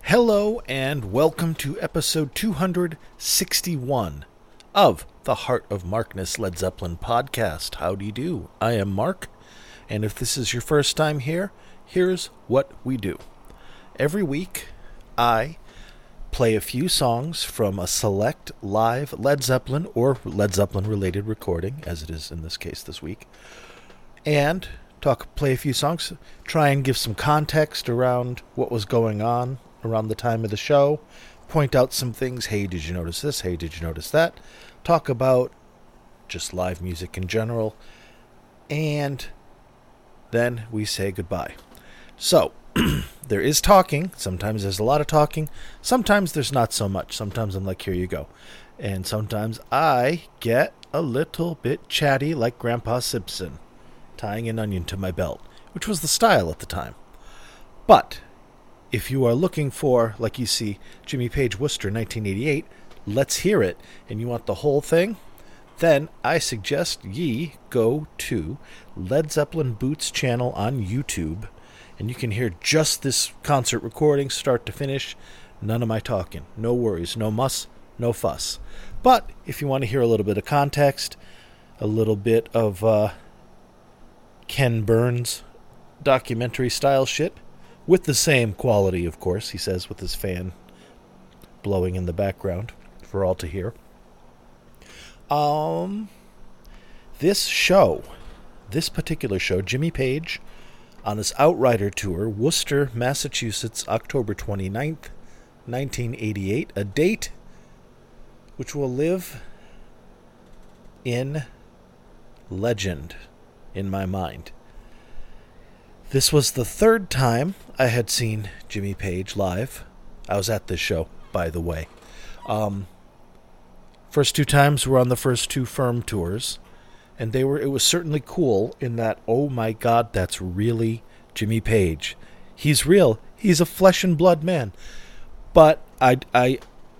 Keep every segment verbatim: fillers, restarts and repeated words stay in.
Hello and welcome to episode two hundred sixty-one of the Heart of Markness Led Zeppelin podcast. How do you do? I am Mark, and if this is your first time here, here's what we do. Every week, I play a few songs from a select live Led Zeppelin or Led Zeppelin related recording, as it is in this case this week, and talk, play a few songs, try and give some context around what was going on around the time of the show, point out some things. Hey, did you notice this? Hey, did you notice that? Talk about just live music in general, and then we say goodbye. So, there is talking. Sometimes there's a lot of talking. Sometimes there's not so much. Sometimes I'm like, here you go. And sometimes I get a little bit chatty like Grandpa Simpson, tying an onion to my belt, which was the style at the time. But if you are looking for, like you see, Jimmy Page Worcester nineteen eighty-eight, Let's Hear It, and you want the whole thing, then I suggest ye go to Led Zeppelin Boots channel on YouTube, and you can hear just this concert recording, start to finish. None of my talking. No worries, no muss, no fuss. But if you want to hear a little bit of context, a little bit of uh, Ken Burns documentary-style shit, with the same quality, of course, he says, with his fan blowing in the background for all to hear. Um, this show, this particular show, Jimmy Page, on his Outrider tour, Worcester, Massachusetts, October twenty-ninth, nineteen eighty-eight, a date which will live in legend in my mind. This was the third time I had seen Jimmy Page live. I was at this show, by the way. Um, first two times were on the first two Firm tours, and they were. It was certainly cool in that, oh my God, that's really Jimmy Page. He's real. He's a flesh and blood man. But I, I,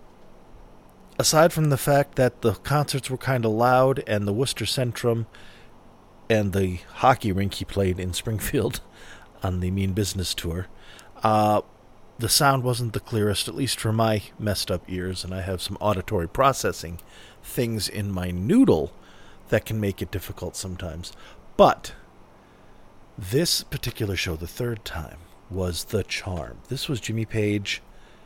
aside from the fact that the concerts were kind of loud, and the Worcester Centrum and the hockey rink he played in Springfield on the Mean Business tour, uh, the sound wasn't the clearest, at least for my messed up ears, and I have some auditory processing things in my noodle that can make it difficult sometimes. But this particular show, the third time, was the charm. This was Jimmy Page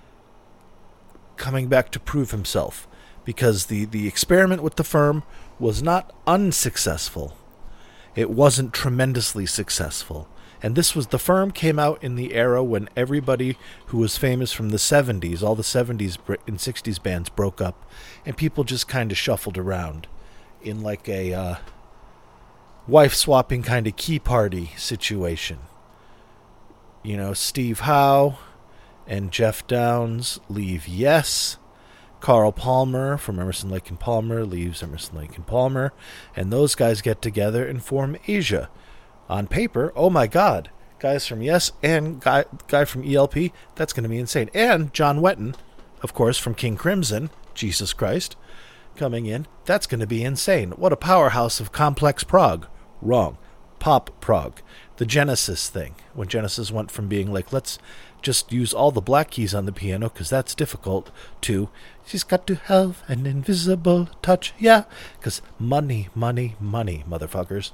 coming back to prove himself, because the, the experiment with the Firm was not unsuccessful. It wasn't tremendously successful. And this was, the Firm came out in the era when everybody who was famous from the seventies, all the seventies and sixties bands broke up, and people just kind of shuffled around in like a uh, wife-swapping kind of key party situation. You know, Steve Howe and Jeff Downs leave Yes. Carl Palmer from Emerson, Lake and Palmer leaves Emerson, Lake and Palmer, and those guys get together and form Asia. On paper, oh my God, guys from Yes and guy guy from E L P, that's going to be insane. And John Wetton, of course, from King Crimson, Jesus Christ, coming in, that's going to be insane. What a powerhouse of complex prog. Wrong. Pop prog. The Genesis thing, when Genesis went from being like, let's just use all the black keys on the piano because that's difficult, to she's got to have an invisible touch, yeah, because money, money, money, motherfuckers.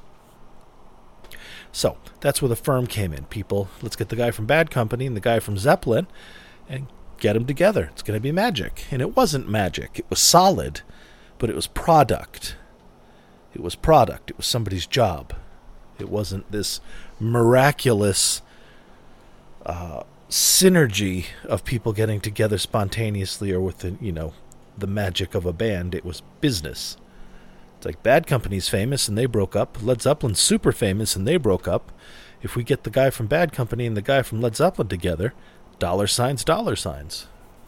So that's where the Firm came in. People, let's get the guy from Bad Company and the guy from Zeppelin and get them together. It's going to be magic. And it wasn't magic. It was solid, but it was product. It was product. It was somebody's job. It wasn't this miraculous uh, synergy of people getting together spontaneously or with the, you know, the magic of a band. It was business. It's like Bad Company's famous and they broke up. Led Zeppelin's super famous and they broke up. If we get the guy from Bad Company and the guy from Led Zeppelin together, dollar signs, dollar signs.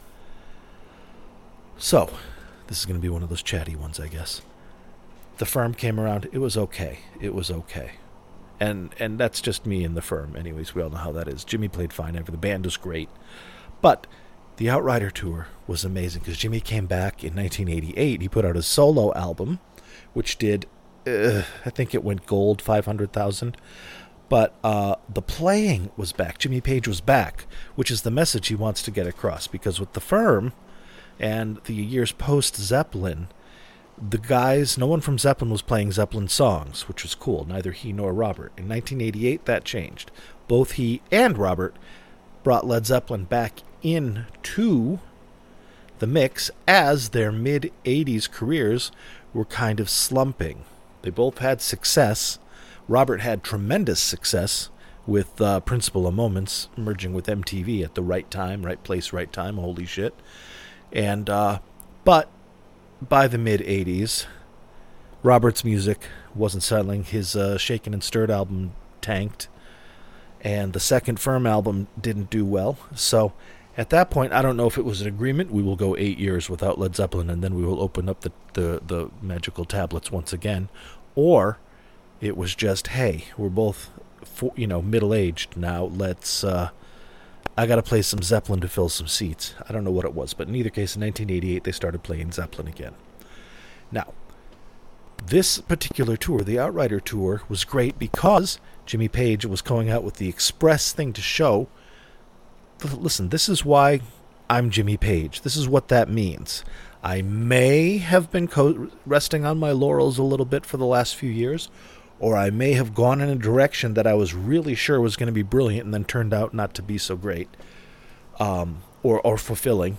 So, this is going to be one of those chatty ones, I guess. The Firm came around. It was okay. It was okay. And and that's just me and the Firm. Anyways, we all know how that is. Jimmy played fine. The band was great. But the Outrider tour was amazing because Jimmy came back in nineteen eighty-eight. He put out a solo album, which did, uh, I think it went gold, five hundred thousand. But uh, the playing was back. Jimmy Page was back, which is the message he wants to get across. Because with the Firm and the years post-Zeppelin, the guys, no one from Zeppelin was playing Zeppelin songs, which was cool. Neither he nor Robert. In nineteen eighty-eight, that changed. Both he and Robert brought Led Zeppelin back into the mix as their mid-eighties careers were kind of slumping. They both had success. Robert had tremendous success with uh, Principle of Moments merging with M T V at the right time, right place, right time. Holy shit. And, uh, but by the mid-eighties, Robert's music wasn't selling. His uh, Shaken and Stirred album tanked. And the second Firm album didn't do well. So at that point, I don't know if it was an agreement. We will go eight years without Led Zeppelin, and then we will open up the, the, the magical tablets once again. Or it was just, hey, we're both, for, you know, middle-aged now. Let's, uh, I got to play some Zeppelin to fill some seats. I don't know what it was, but in either case, in nineteen eighty-eight, they started playing Zeppelin again. Now, this particular tour, the Outrider Tour, was great because Jimmy Page was going out with the express thing to show, listen, this is why I'm Jimmy Page. This is what that means. I may have been co- resting on my laurels a little bit for the last few years, or I may have gone in a direction that I was really sure was going to be brilliant and then turned out not to be so great um, or, or fulfilling.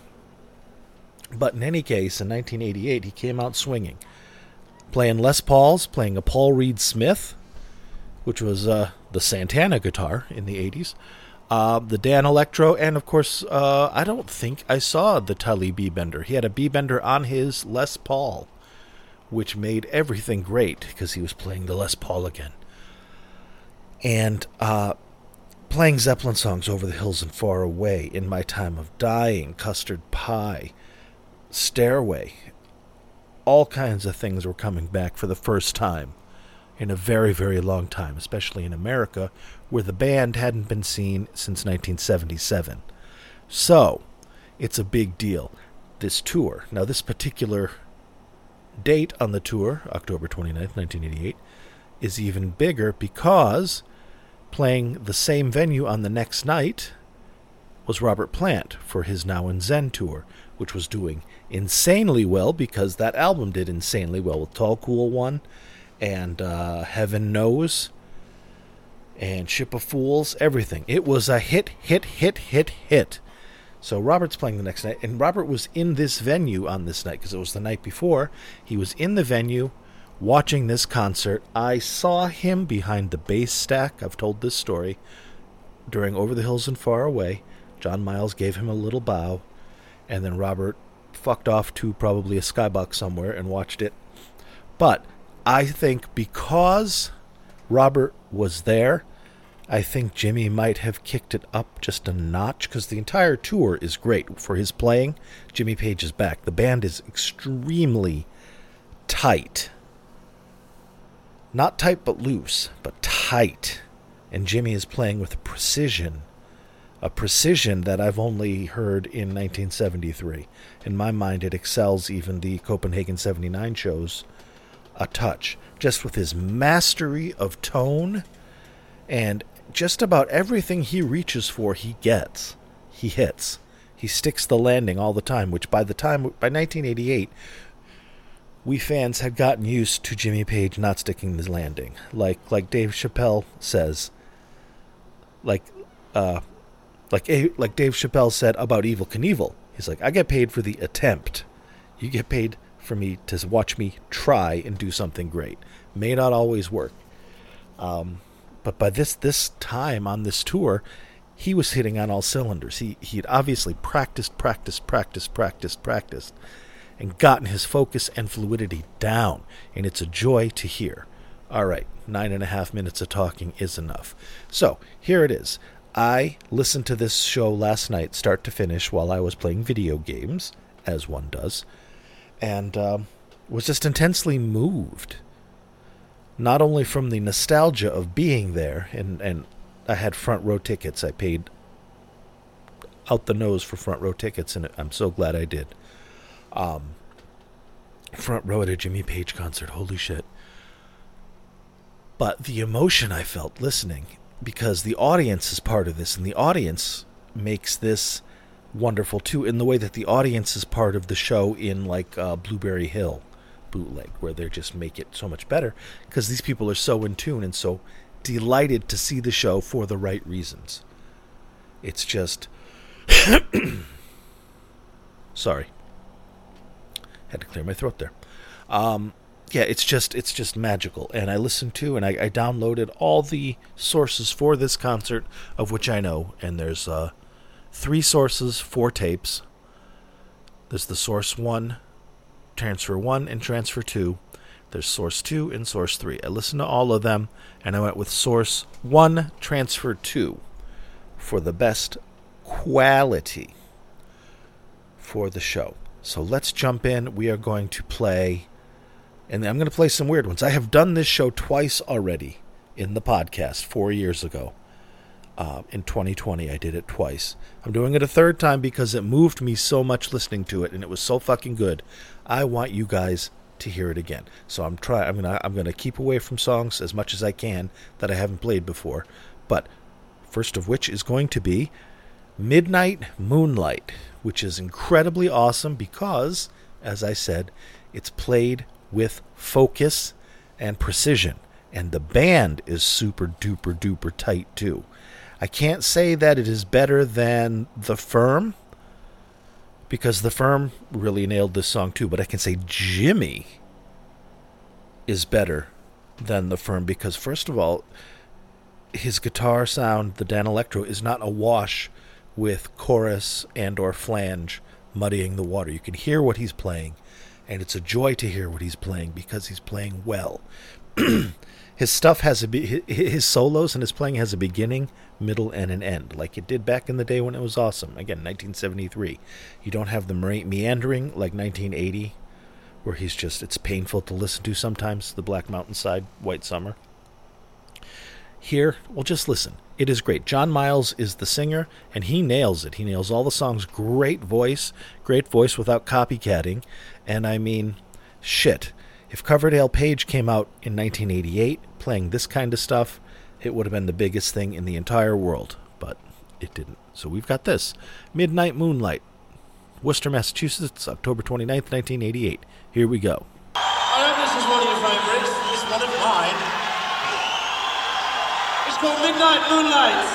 But in any case, in nineteen eighty-eight, he came out swinging, playing Les Pauls, playing a Paul Reed Smith, which was uh, the Santana guitar in the eighties, uh, the Dan Electro, and of course, uh, I don't think I saw the Tully B-Bender. He had a B-Bender on his Les Paul, which made everything great because he was playing the Les Paul again. And uh, playing Zeppelin songs, Over the Hills and Far Away, In My Time of Dying, Custard Pie, Stairway, all kinds of things were coming back for the first time in a very, very long time, especially in America, where the band hadn't been seen since nineteen seventy-seven. So, it's a big deal, this tour. Now, this particular date on the tour, October twenty-ninth, nineteen eighty-eight, is even bigger because playing the same venue on the next night was Robert Plant for his Now in Zen tour, which was doing insanely well because that album did insanely well with Tall Cool One and uh, Heaven Knows and Ship of Fools, everything. It was a hit, hit, hit, hit, hit. So Robert's playing the next night, and Robert was in this venue on this night because it was the night before. He was in the venue watching this concert. I saw him behind the bass stack. I've told this story. During Over the Hills and Far Away, John Miles gave him a little bow, and then Robert fucked off to probably a skybox somewhere and watched it. But I think because Robert was there, I think Jimmy might have kicked it up just a notch because the entire tour is great for his playing. Jimmy Page is back. The band is extremely tight. Not tight but loose, but tight. And Jimmy is playing with precision. A precision that I've only heard in nineteen seventy-three. In my mind, it excels even the Copenhagen seventy-nine shows a touch. Just with his mastery of tone and just about everything he reaches for, he gets. He hits. He sticks the landing all the time, which by the time, by nineteen eighty-eight, we fans had gotten used to Jimmy Page not sticking the landing. Like like Dave Chappelle says, like uh, like like Dave Chappelle said about Evel Knievel. He's like, I get paid for the attempt. You get paid for me to watch me try and do something great. May not always work. Um, but by this this time on this tour, he was hitting on all cylinders. He he had obviously practiced, practiced, practiced, practiced, practiced, and gotten his focus and fluidity down. And it's a joy to hear. All right, nine and a half minutes of talking is enough. So here it is. I listened to this show last night, start to finish, while I was playing video games, as one does, and um, was just intensely moved. Not only from the nostalgia of being there, and, and I had front row tickets. I paid out the nose for front row tickets, and I'm so glad I did. Um, front row at a Jimmy Page concert, holy shit. But the emotion I felt listening, because the audience is part of this, and the audience makes this wonderful too, in the way that the audience is part of the show in like uh, Blueberry Hill bootleg, where they just make it so much better because these people are so in tune and so delighted to see the show for the right reasons. It's just sorry, had to clear my throat there. Um, yeah, it's just it's just magical, and I listened to and I, I downloaded all the sources for this concert, of which I know, and there's uh, three sources, four tapes. There's the source one, transfer one, and transfer two. There's source two and source three. I listened to all of them, and I went with source one, transfer two for the best quality for the show. So let's jump in. We are going to play, and I'm going to play some weird ones. I have done this show twice already in the podcast, four years ago. Uh, in twenty twenty, I did it twice. I'm doing it a third time because it moved me so much listening to it, and it was so fucking good. I want you guys to hear it again. So I'm try. I'm gonna. I'm gonna keep away from songs as much as I can that I haven't played before. But first of which is going to be Midnight Moonlight, which is incredibly awesome because, as I said, it's played with focus and precision, and the band is super duper duper tight too. I can't say that it is better than The Firm, because The Firm really nailed this song too, but I can say Jimmy is better than The Firm because, first of all, his guitar sound, the Danelectro, is not awash with chorus and or flange muddying the water. You can hear what he's playing, and it's a joy to hear what he's playing because he's playing well. His stuff has a be- his solos and his playing has a beginning, middle, and an end, like it did back in the day when it was awesome. Again, nineteen seventy-three. You don't have the meandering like nineteen eighty, where he's just, it's painful to listen to sometimes, the Black Mountainside, White Summer. Here, well, just listen. It is great. John Miles is the singer, and he nails it. He nails all the songs. Great voice. Great voice without copycatting. And I mean, shit. If Coverdale Page came out in nineteen eighty-eight playing this kind of stuff, it would have been the biggest thing in the entire world. But it didn't. So we've got this. Midnight Moonlight. Worcester, Massachusetts, October twenty-ninth, nineteen eighty-eight. Here we go. I hope this is one of your favorites. It's one of mine. It's called Midnight Moonlight.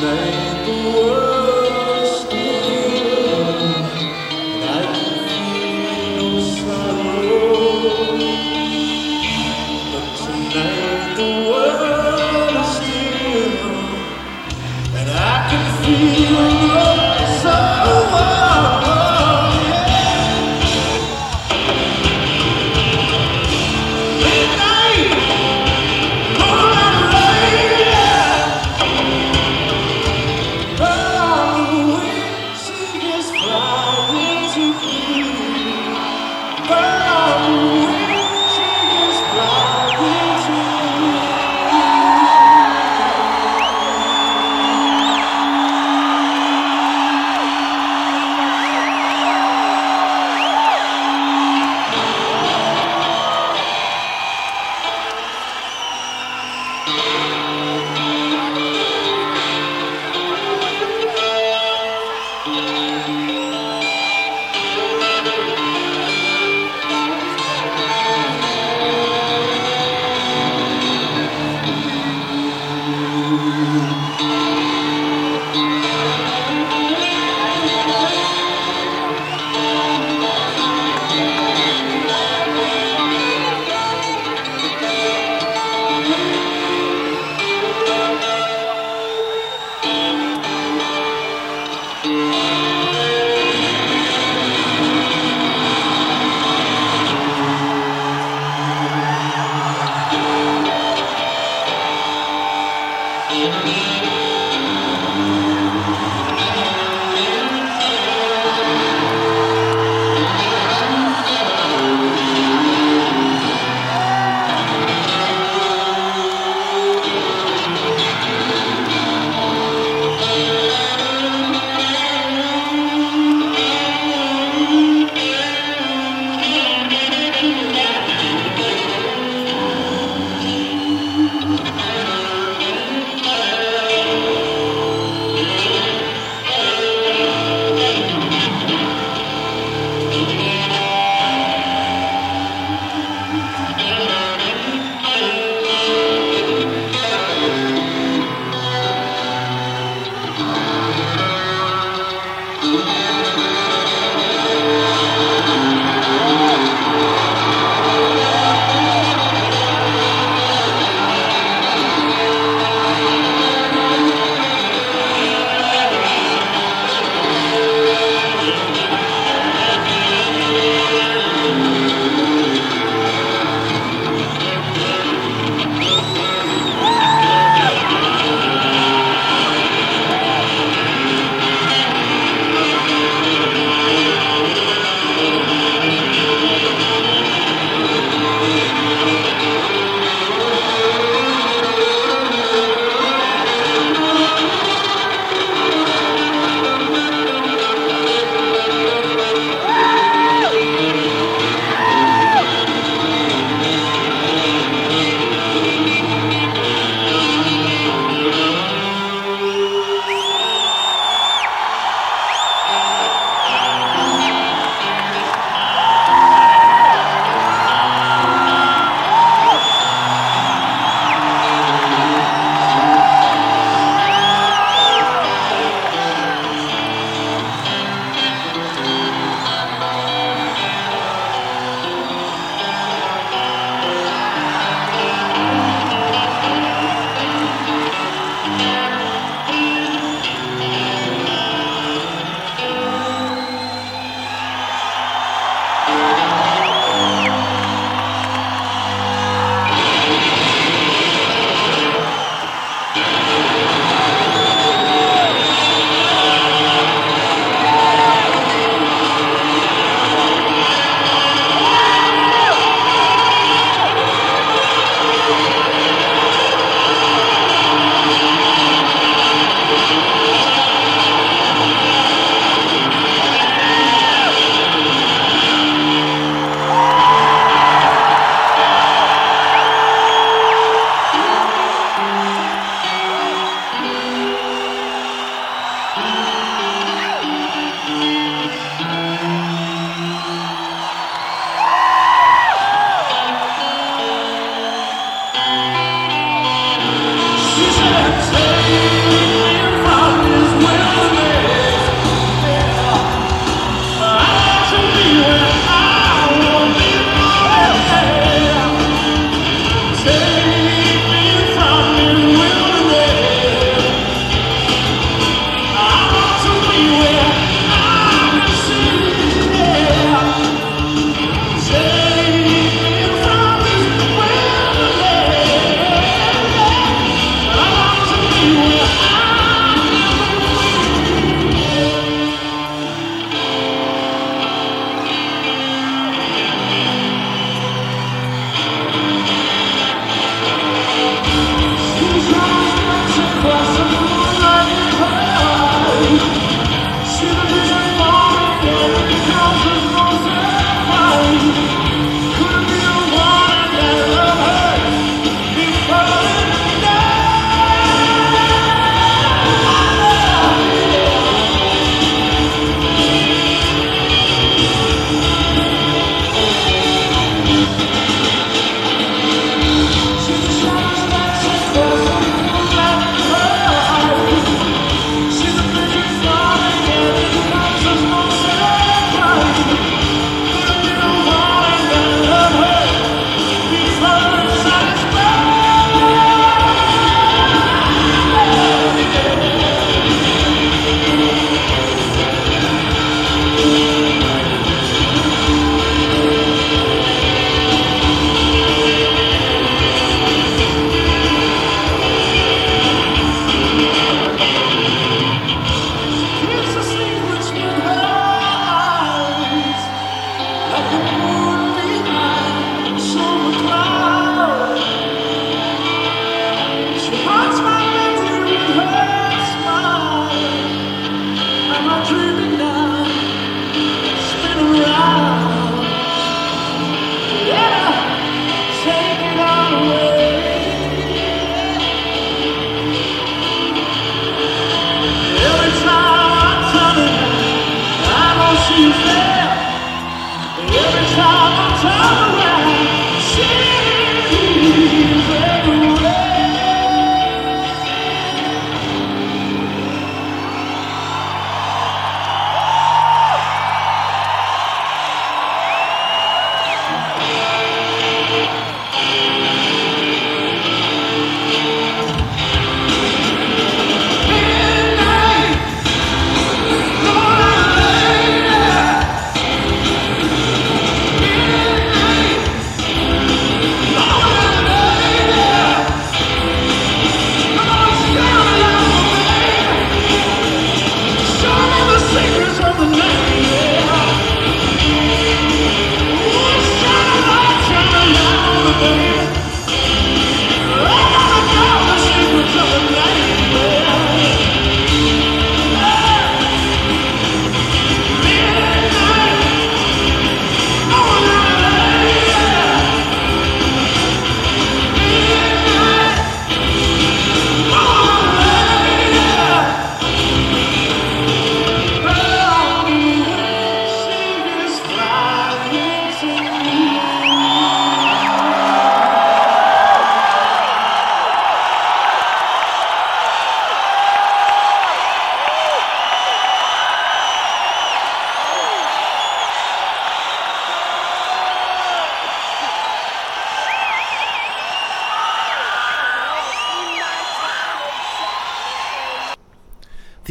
tonight the world is still, and I can feel sorrow. But tonight the world is still, and I can feel sorrow.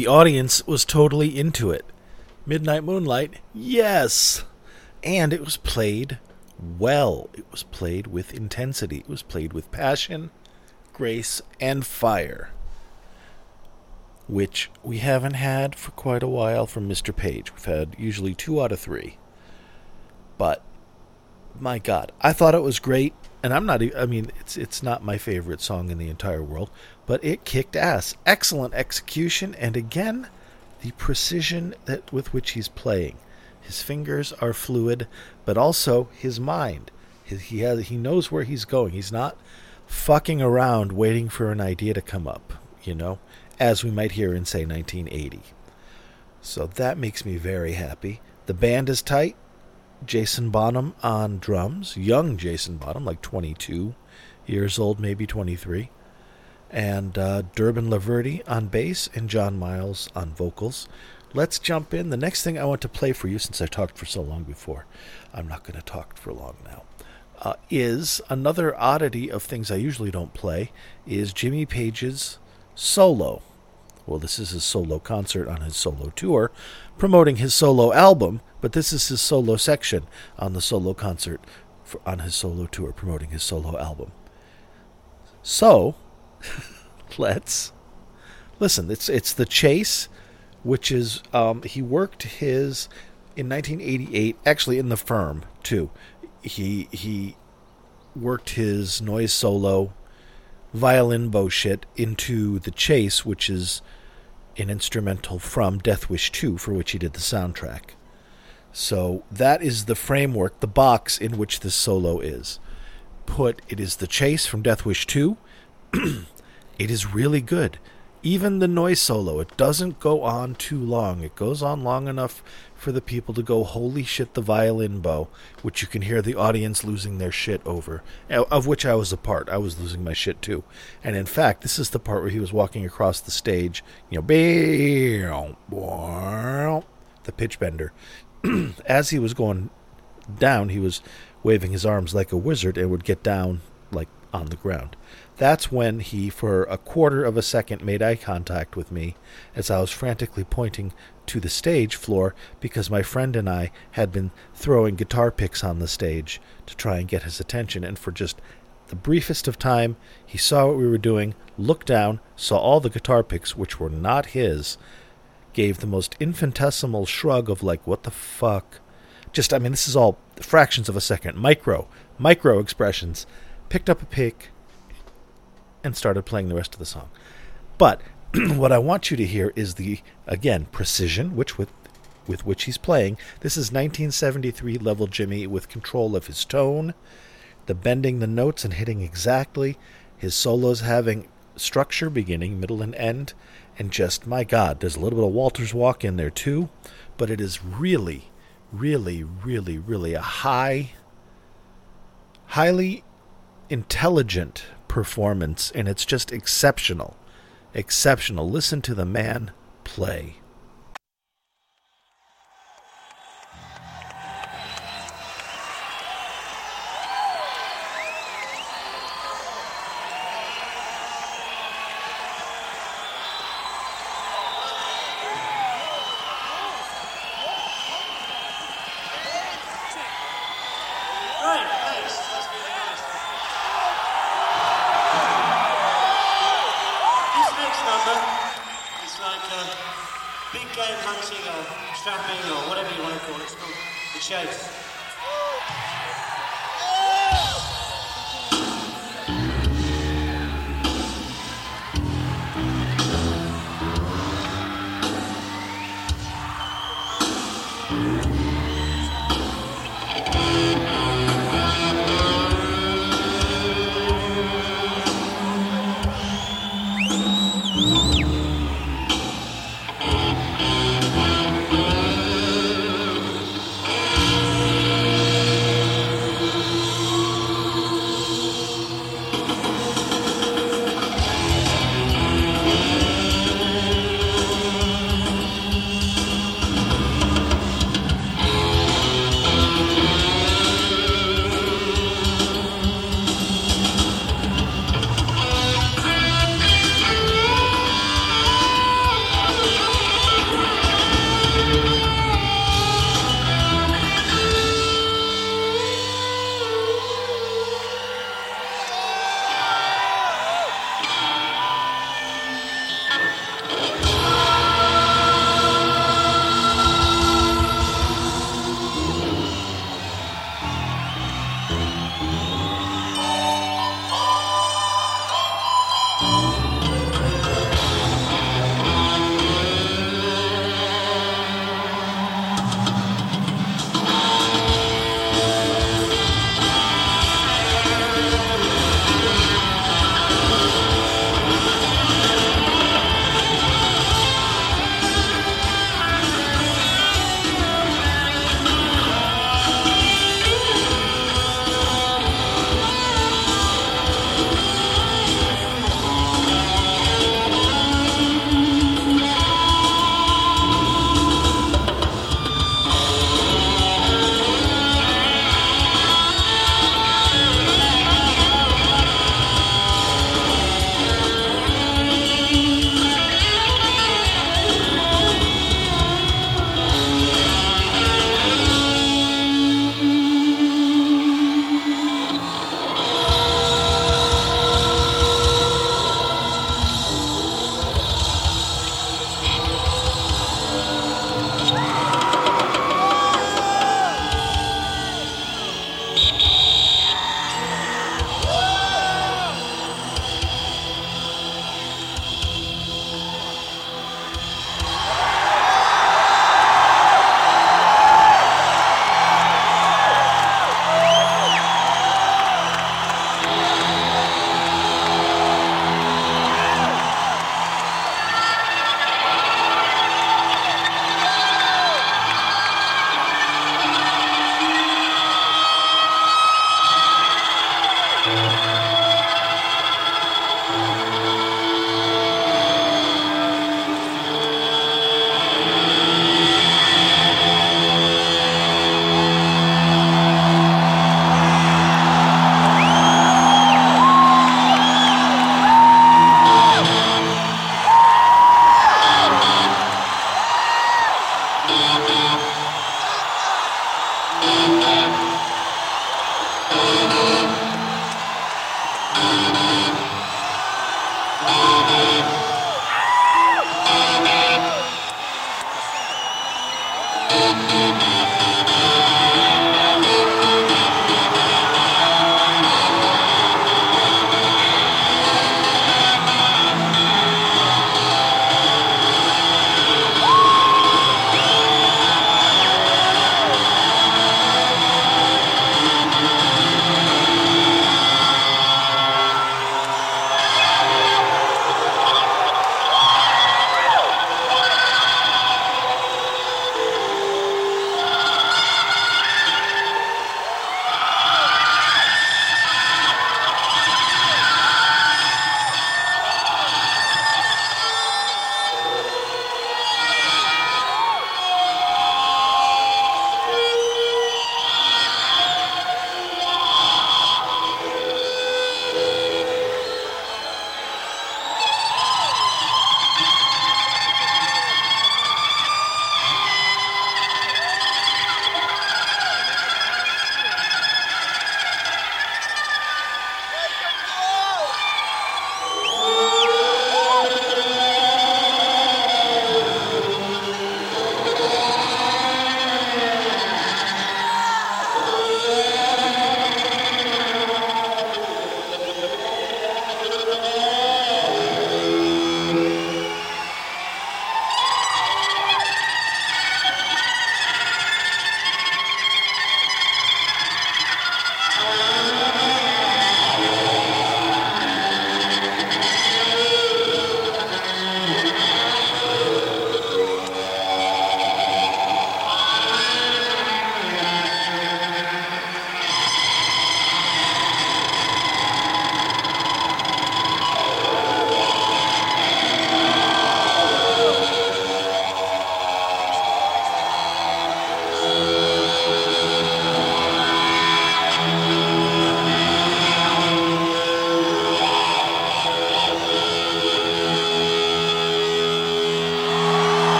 The audience was totally into it. Midnight Moonlight, yes! And it was played well. It was played with intensity. It was played with passion, grace, and fire, which we haven't had for quite a while from Mister Page. We've had usually two out of three. But, my God, I thought it was great. And I'm not, I mean, it's it's not my favorite song in the entire world, but it kicked ass. Excellent execution, and again, the precision that with which he's playing. His fingers are fluid, but also his mind. His, he has he knows where he's going. He's not fucking around waiting for an idea to come up, you know, as we might hear in, say, nineteen eighty. So that makes me very happy. The band is tight. Jason Bonham on drums, young Jason Bonham, like twenty-two years old, maybe twenty-three, and uh, Durbin Laverty on bass and John Miles on vocals. Let's jump in. The next thing I want to play for you, since I talked for so long before, I'm not going to talk for long now, uh, is another oddity of things I usually don't play, is Jimmy Page's solo. Well, this is his solo concert on his solo tour, promoting his solo album, but this is his solo section on the solo concert for, on his solo tour, promoting his solo album. So, let's listen. It's it's The Chase, which is, um, he worked his, in nineteen eighty-eight, actually in The Firm, too. He, he worked his noise solo violin bow shit into The Chase, which is an instrumental from Death Wish two, for which he did the soundtrack. So that is the framework, the box in which this solo is put. It is The Chase from Death Wish two. It is really good. Even the noise solo, it doesn't go on too long. It goes on long enough for the people to go, holy shit, the violin bow, which you can hear the audience losing their shit over, of which I was a part. I was losing my shit too. And in fact, this is the part where he was walking across the stage, you know, the pitch bender. As he was going down, he was waving his arms like a wizard and would get down like on the ground. That's when he, for a quarter of a second, made eye contact with me as I was frantically pointing to the stage floor because my friend and I had been throwing guitar picks on the stage to try and get his attention. And for just the briefest of time, he saw what we were doing, looked down, saw all the guitar picks, which were not his, gave the most infinitesimal shrug of like, what the fuck? Just, I mean, this is all fractions of a second. Micro, micro expressions. Picked up a pick and started playing the rest of the song. But what I want you to hear is the, again, precision which with with which he's playing. This is nineteen seventy-three level Jimmy with control of his tone, the bending the notes and hitting exactly, his solos having structure, beginning, middle, and end, and just, my God, there's a little bit of Walter's Walk in there too, but it is really, really, really, really a high, highly intelligent performance, and it's just exceptional. Exceptional. Listen to the man play. Right, thanks. That's really nice. This next number is like uh, big game hunting or trapping or whatever you want to call it. It's called The Chase.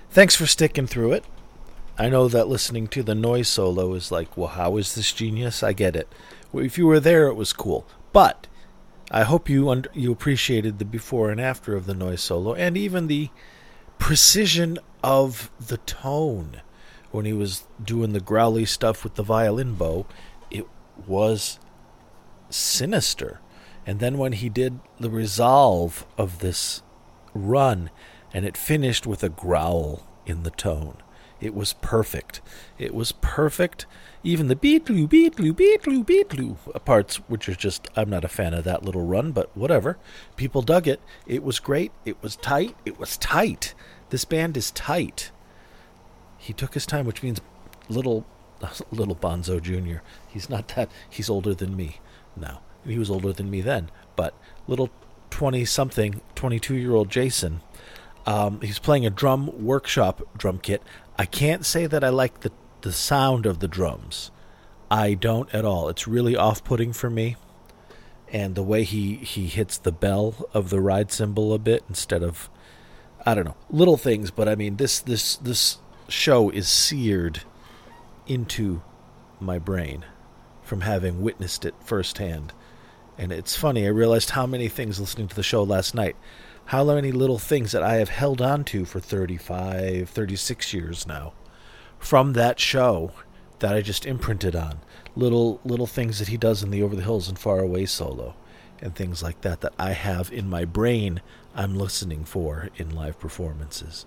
thanks for sticking through it. I know that listening to the noise solo is like, well, how is this genius? I get it. Well, if you were there, it was cool. But I hope you under, you appreciated the before and after of the noise solo, and even the precision of the tone when he was doing the growly stuff with the violin bow. It was sinister. And then when he did the resolve of this run, and it finished with a growl in the tone, it was perfect. It was perfect. Even the beatloo, beatloo, beatloo, beatloo parts, which are just, I'm not a fan of that little run, but whatever. People dug it. It was great. It was tight. It was tight. This band is tight. He took his time, which means little, little Bonzo Junior He's not that, he's older than me now. He was older than me then, but little twenty-something, twenty-two-year-old Jason, um, he's playing a drum workshop drum kit. I can't say that I like the, the sound of the drums. I don't at all. It's really off-putting for me. And the way he, he hits the bell of the ride cymbal a bit instead of, I don't know, little things. But I mean, this this this show is seared into my brain from having witnessed it firsthand. And it's funny, I realized how many things listening to the show last night, how many little things that I have held on to for thirty-five, thirty-six years now from that show that I just imprinted on. Little little things that he does in the Over the Hills and Far Away solo and things like that that I have in my brain I'm listening for in live performances.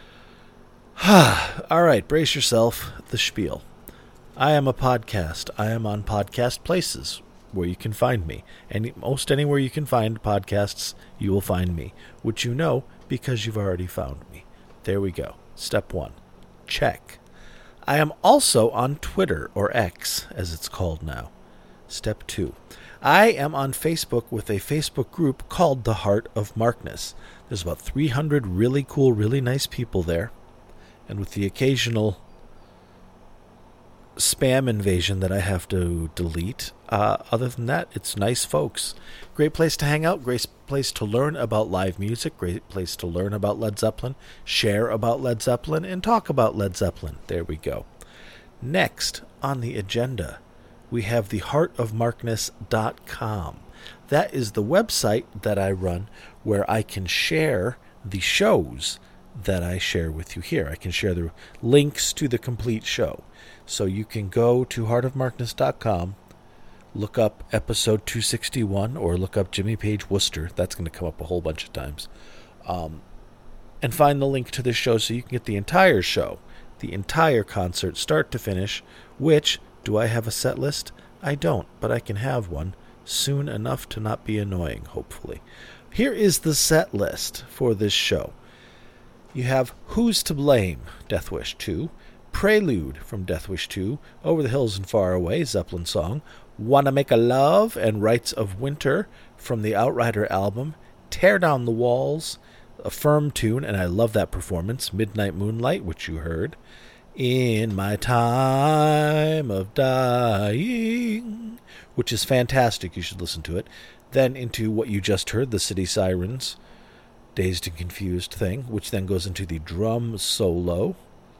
All right, brace yourself, the spiel. I am a podcast. I am on podcast places where you can find me. And most anywhere you can find podcasts, you will find me, which you know because you've already found me. There we go. Step one. Check. I am also on Twitter, or X, as it's called now. Step two. I am on Facebook with a Facebook group called The Heart of Markness. There's about three hundred really cool, really nice people there. And with the occasional spam invasion that I have to delete, uh, other than that, it's nice folks. Great place to hang out, great place to learn about live music, great place to learn about Led Zeppelin, share about Led Zeppelin, and talk about Led Zeppelin. There we go. Next on the agenda, we have the heart of markness dot com. That is the website that I run where I can share the shows that I share with you here. I can share the links to the complete show. So you can go to heart of markness dot com, look up episode two sixty-one, or look up Jimmy Page Worcester. That's going to come up a whole bunch of times. Um, and find the link to this show so you can get the entire show, the entire concert, start to finish, which, do I have a set list? I don't, but I can have one soon enough to not be annoying, hopefully. Here is the set list for this show. You have Who's to Blame, Death Wish two, Prelude from Death Wish two, Over the Hills and Far Away, Zeppelin song, Wanna Make a Love and Rites of Winter from the Outrider album, Tear Down the Walls, a Firm tune, and I love that performance, Midnight Moonlight, which you heard, In My Time of Dying, which is fantastic, you should listen to it. Then into what you just heard, the City Sirens, Dazed and Confused thing, which then goes into the drum solo.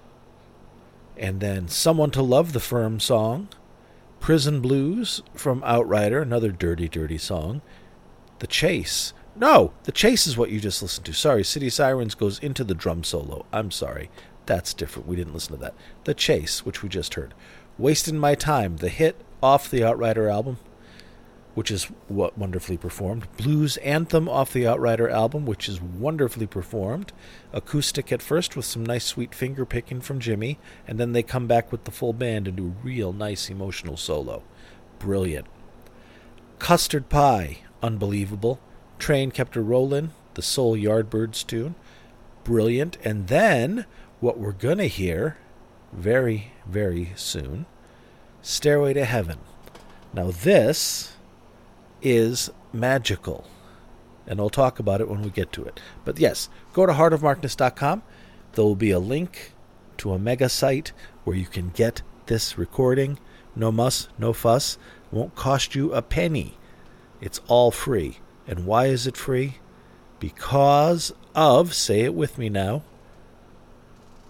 And then Someone to Love, the Firm song. Prison Blues from Outrider, another dirty, dirty song. The Chase. No, The Chase is what you just listened to. Sorry, City Sirens goes into the drum solo. I'm sorry. That's different. We didn't listen to that. The Chase, which we just heard. Wasting My Time, the hit off the Outrider album, which is what wonderfully performed. Blues Anthem off the Outrider album, which is wonderfully performed. Acoustic at first with some nice sweet finger picking from Jimmy, and then they come back with the full band and do a real nice emotional solo. Brilliant. Custard Pie, unbelievable. Train Kept a Rollin', the Soul Yardbirds tune. Brilliant. And then, what we're going to hear very, very soon, Stairway to Heaven. Now this is magical, and I'll talk about it when we get to it. But yes, go to heart of markness dot com. There will be a link to a mega site where you can get this recording. No muss, no fuss. Won't cost you a penny. It's all free. And why is it free? Because of, say it with me now,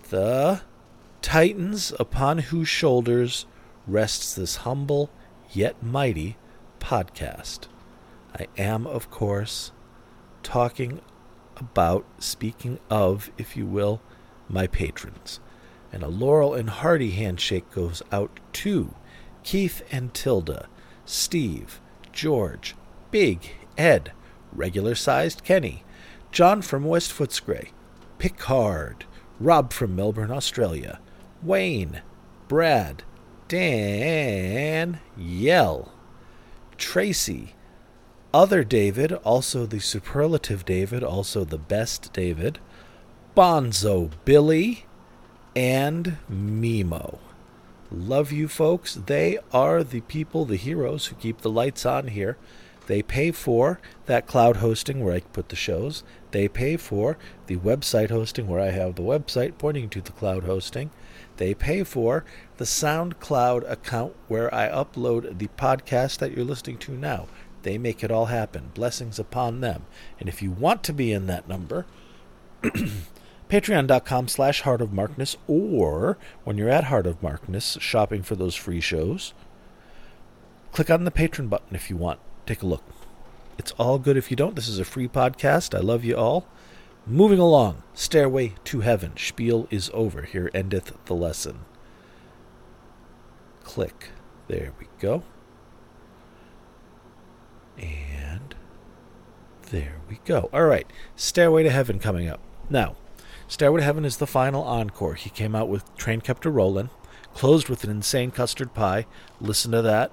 the Titans upon whose shoulders rests this humble yet mighty podcast. I am, of course, talking about, speaking of, if you will, my patrons. And a Laurel and Hardy handshake goes out to Keith and Tilda, Steve, George, Big Ed, regular-sized Kenny, John from West Footscray, Picard, Rob from Melbourne, Australia, Wayne, Brad, Dan, Yell, Tracy, other David, also the superlative David, also the best David, Bonzo Billy, and Mimo. Love you folks. They are the people, the heroes who keep the lights on here. They pay for that cloud hosting where I put the shows. They pay for the website hosting where I have the website pointing to the cloud hosting. They pay for the SoundCloud account where I upload the podcast that you're listening to now. They make it all happen. Blessings upon them. And if you want to be in that number, patreon.com slash Heart of Markness, or when you're at Heart of Markness shopping for those free shows, click on the patron button if you want. Take a look. It's all good if you don't. This is a free podcast. I love you all. Moving along. Stairway to Heaven. Spiel is over. Here endeth the lesson. Click. There we go. And there we go. All right. Stairway to Heaven coming up. Now, Stairway to Heaven is the final encore. He came out with Train Kept a Rollin', closed with an insane custard pie. Listen to that.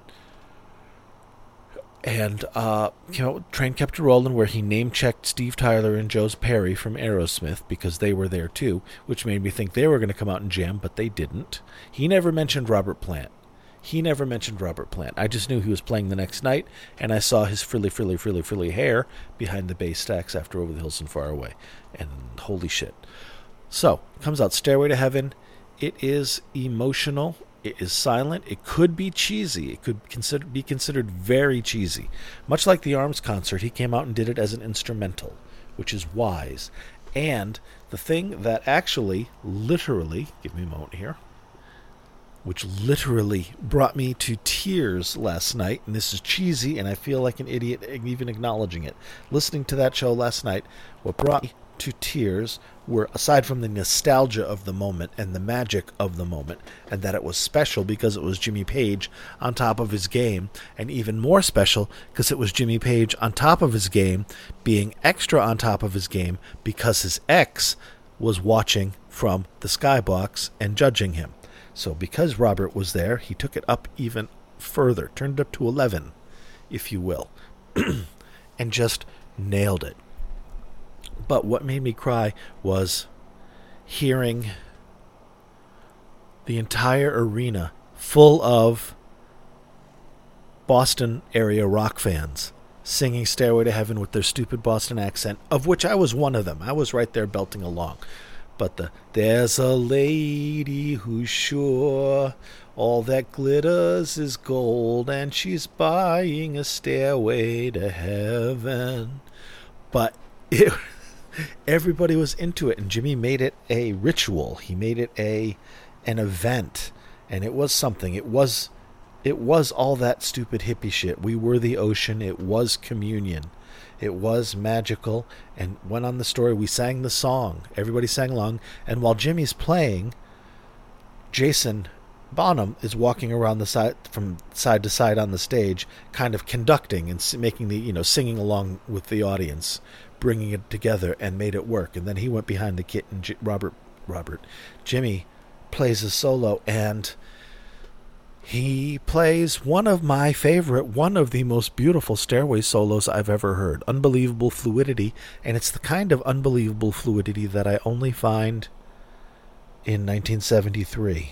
And uh, came out with Train Kept a Rollin', where he name-checked Steve Tyler and Joe Perry from Aerosmith because they were there too, which made me think they were going to come out and jam, but they didn't. He never mentioned Robert Plant. He never mentioned Robert Plant. I just knew he was playing the next night, and I saw his frilly, frilly, frilly, frilly hair behind the bass stacks after Over the Hills and Far Away. And holy shit. So, comes out Stairway to Heaven. It is emotional. It is silent. It could be cheesy. It could consider, be considered very cheesy. Much like the Arms concert, he came out and did it as an instrumental, which is wise. And the thing that actually, literally, give me a moment here, which literally brought me to tears last night, and this is cheesy, and I feel like an idiot even acknowledging it. Listening to that show last night, what brought me to tears were, aside from the nostalgia of the moment and the magic of the moment, and that it was special because it was Jimmy Page on top of his game, and even more special because it was Jimmy Page on top of his game, being extra on top of his game because his ex was watching from the skybox and judging him. So because Robert was there, he took it up even further, turned it up to eleven, if you will, and just nailed it. But what made me cry was hearing the entire arena full of Boston area rock fans singing Stairway to Heaven with their stupid Boston accent, of which I was one of them. I was right there belting along. But the there's a lady who's sure all that glitters is gold, and she's buying a stairway to heaven. But it, everybody was into it, and Jimmy made it a ritual. He made it a an event, and it was something. It was it was all that stupid hippie shit. We were the ocean. It was communion. It was magical, and went on the story. We sang the song. Everybody sang along, and while Jimmy's playing, Jason Bonham is walking around the side, from side to side on the stage, kind of conducting and making the, you know, singing along with the audience, bringing it together, and made it work. And then he went behind the kit, and J- Robert, Robert, Jimmy plays a solo, and he plays one of my favorite, one of the most beautiful Stairway solos I've ever heard. Unbelievable fluidity, and it's the kind of unbelievable fluidity that I only find in nineteen seventy-three.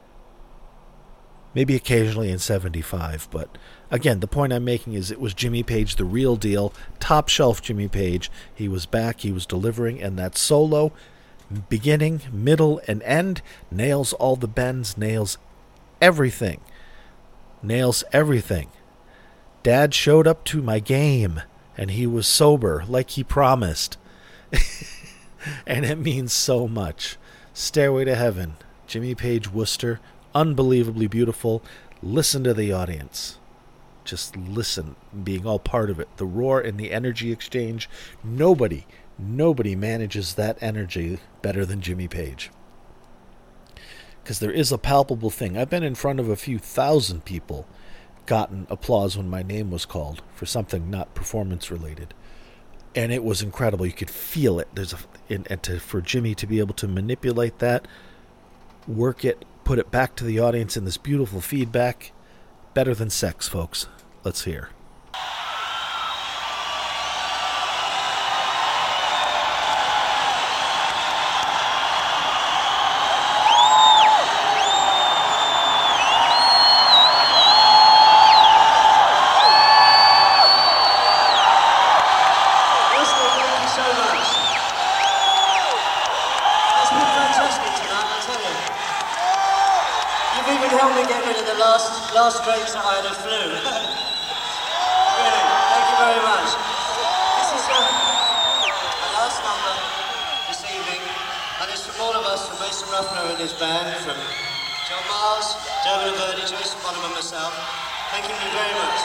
Maybe occasionally in seventy-five, but again, the point I'm making is it was Jimmy Page, the real deal, top shelf Jimmy Page. He was back, he was delivering, and that solo, beginning, middle, and end, nails all the bends, nails everything. Nails everything. Dad showed up to my game, and he was sober, like he promised. And it means so much. Stairway to Heaven, Jimmy Page Worcester, unbelievably beautiful. Listen to the audience. Just listen, being all part of it. The roar and the energy exchange. Nobody, nobody manages that energy better than Jimmy Page. Because there is a palpable thing. I've been in front of a few thousand people, gotten applause when my name was called for something not performance related, and it was incredible. You could feel it. There's a and, and to, for Jimmy to be able to manipulate that, work it, put it back to the audience in this beautiful feedback, better than sex, folks. Let's hear. Last drinks that I had a flu. Really, thank you very much. This is uh, the last number this evening, and it's from all of us, from Mason Ruffner and his band, from John Miles, Dermot Verdi, Jason Bonham and myself. Thank you very much.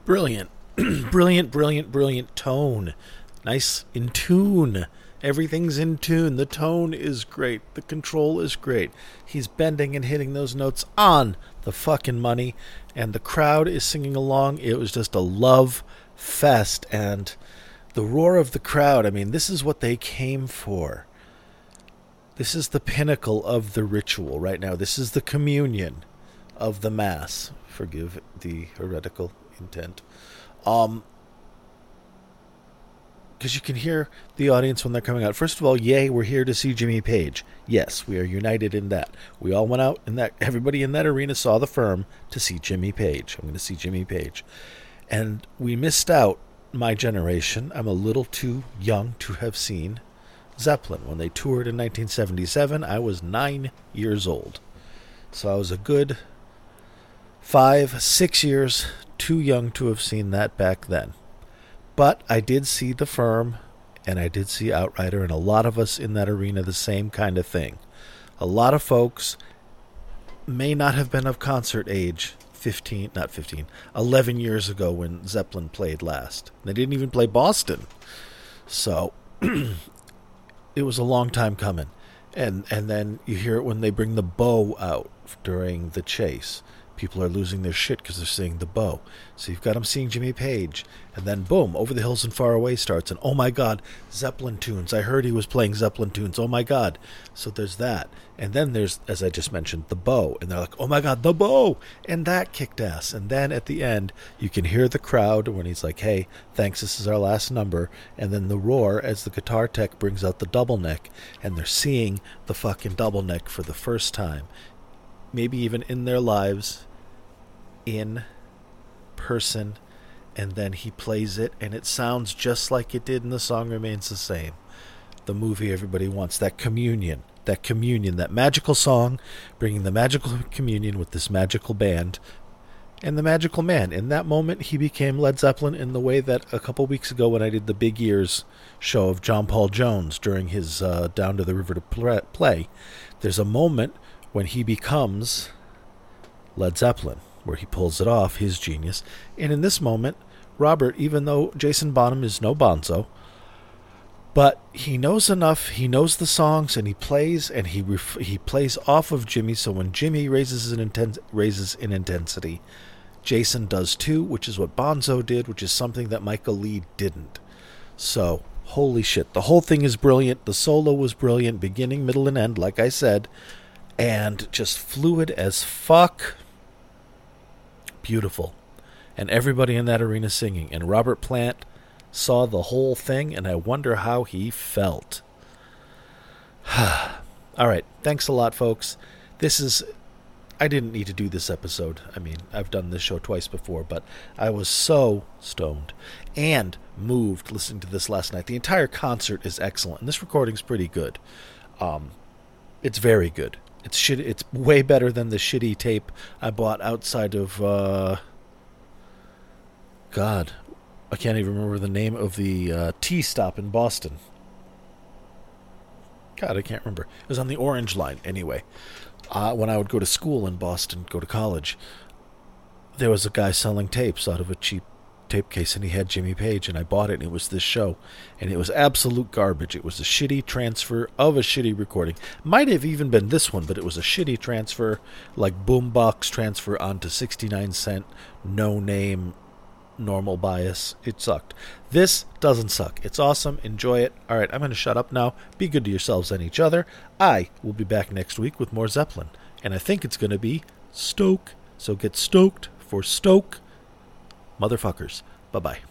Brilliant. brilliant, brilliant, brilliant tone. Nice in tune. Everything's in tune. The tone is great. The control is great. He's bending and hitting those notes on the fucking money. And the crowd is singing along. It was just a love fest. And the roar of the crowd, I mean, this is what they came for. This is the pinnacle of the ritual right now. This is the communion of the Mass. Forgive the heretical intent. Um... Because you can hear the audience when they're coming out. First of all, yay, we're here to see Jimmy Page. Yes, we are united in that. We all went out, and that everybody in that arena saw the Firm to see Jimmy Page. I'm going to see Jimmy Page. And we missed out, my generation. I'm a little too young to have seen Zeppelin. When they toured in nineteen seventy-seven, I was nine years old. So I was a good five, six years too young to have seen that back then. But I did see the Firm, and I did see Outrider, and a lot of us in that arena, the same kind of thing. A lot of folks may not have been of concert age fifteen, not fifteen, eleven years ago when Zeppelin played last. They didn't even play Boston. So it was a long time coming. And, and then you hear it when they bring the bow out during the chase. People are losing their shit because they're seeing the bow. So you've got them seeing Jimmy Page. And then, boom, Over the Hills and Far Away starts. And, oh, my God, Zeppelin tunes. I heard he was playing Zeppelin tunes. Oh, my God. So there's that. And then there's, as I just mentioned, the bow. And they're like, oh, my God, the bow. And that kicked ass. And then at the end, you can hear the crowd when he's like, hey, thanks, this is our last number. And then the roar as the guitar tech brings out the double neck. And they're seeing the fucking double neck for the first time. Maybe even in their lives. In person, and then he plays it, and it sounds just like it did, and the song remains the same. The movie everybody wants, that communion, that communion, that magical song, bringing the magical communion with this magical band, and the magical man. In that moment, he became Led Zeppelin in the way that a couple weeks ago when I did the Big Ears show of John Paul Jones during his uh, Down to the River to Play, there's a moment when he becomes Led Zeppelin, where he pulls it off, his genius. And in this moment, Robert, even though Jason Bonham is no bonzo, but he knows enough, he knows the songs, and he plays, and he ref- he plays off of Jimmy, so when Jimmy raises in, inten- raises in intensity, Jason does too, which is what Bonzo did, which is something that Michael Lee didn't. So, holy shit, the whole thing is brilliant, the solo was brilliant, beginning, middle, and end, like I said, and just fluid as fuck. Beautiful. And everybody in that arena singing. And Robert Plant saw the whole thing, and I wonder how he felt. All right. Thanks a lot, folks. This is... I didn't need to do this episode. I mean, I've done this show twice before, but I was so stoned and moved listening to this last night. The entire concert is excellent, and this recording's pretty good. Um, it's very good. It's shit. It's way better than the shitty tape I bought outside of, uh, God, I can't even remember the name of the uh, tea stop in Boston. God, I can't remember. It was on the Orange Line, anyway. Uh, when I would go to school in Boston, go to college, there was a guy selling tapes out of a cheap tape case, and he had Jimmy Page, and I bought it, and it was this show, and it was absolute garbage. It was a shitty transfer of a shitty recording. Might have even been this one, but it was a shitty transfer, like boombox transfer onto sixty-nine cent, no name, normal bias. It sucked. This doesn't suck. It's awesome. Enjoy it. All right, I'm going to shut up now. Be good to yourselves and each other. I will be back next week with more Zeppelin, and I think it's going to be Stoke. So get stoked for Stoke. Motherfuckers. Bye-bye.